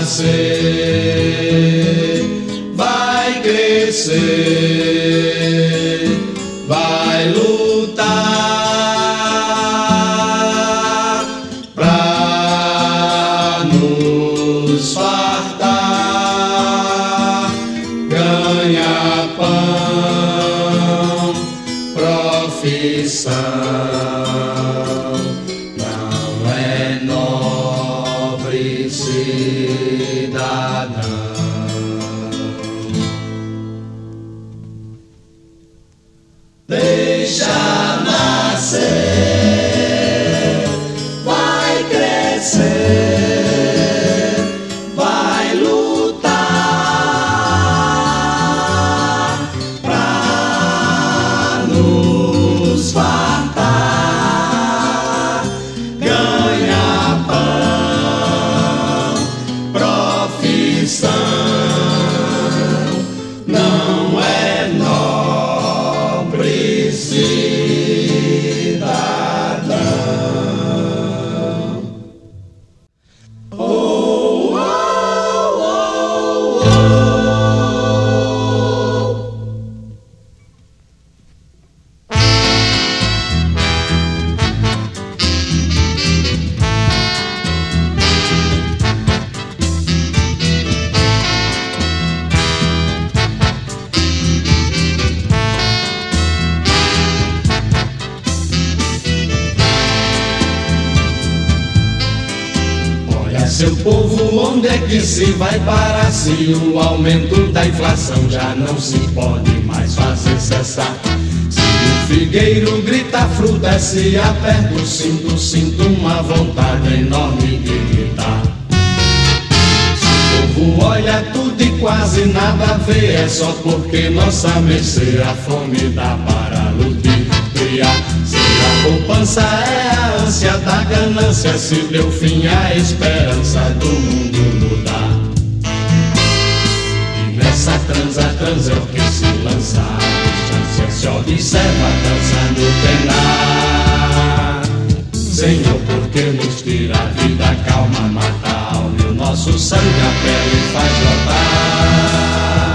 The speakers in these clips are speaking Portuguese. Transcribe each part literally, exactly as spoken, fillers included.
nascer, vai crescer, vai lutar pra nos fartar, ganhar pão, profissão. Não é nobre cidadão. Deixa nascer, vai crescer, vai lutar pra nos fartar, ganhar pão, profissão. Não é nobre cidadão. Oh, oh, oh, oh. Seu povo, onde é que se vai parar se o aumento da inflação já não se pode mais fazer cessar? Se o figueiro grita fruta, se aperta o cinto, sinto uma vontade enorme de gritar. Se o povo olha tudo e quase nada vê, é só porque nossa mercê a fome dá para ludibriar. Se a poupança é a ânsia da ganância, se deu fim à esperança do mundo mudar. E nessa transa, transa é o que se lança à distância, se observa a dança no penar. Senhor, por que nos tira a vida, calma, mata a alma e o nosso sangue a pele faz brotar?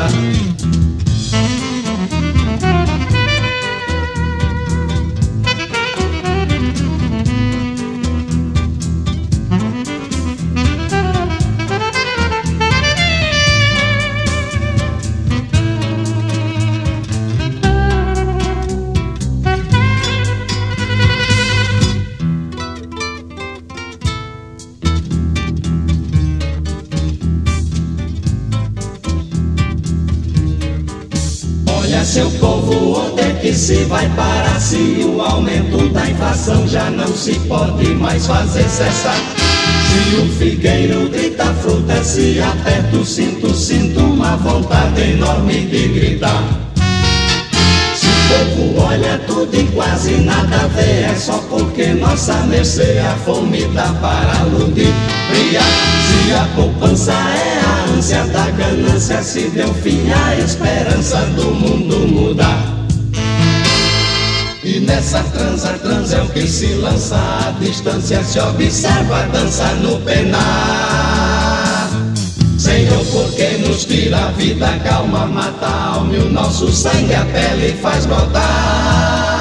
Seu povo, onde é que se vai parar se o aumento da inflação já não se pode mais fazer cessar? Se o figueiro grita fruta, se aperta o cinto, sinto uma vontade enorme de gritar. Se o povo olha tudo e quase nada vê, é só porque nossa mercê a fome dá para ludibriar. Se a poupança é a ânsia da ganância, se deu fim à esperança do mundo mudar. E nessa transa, transa é o que se lança à distância, se observa a dança no penar. Senhor, por que nos tira a vida, calma, mata a alma e o nosso sangue a pele faz brotar?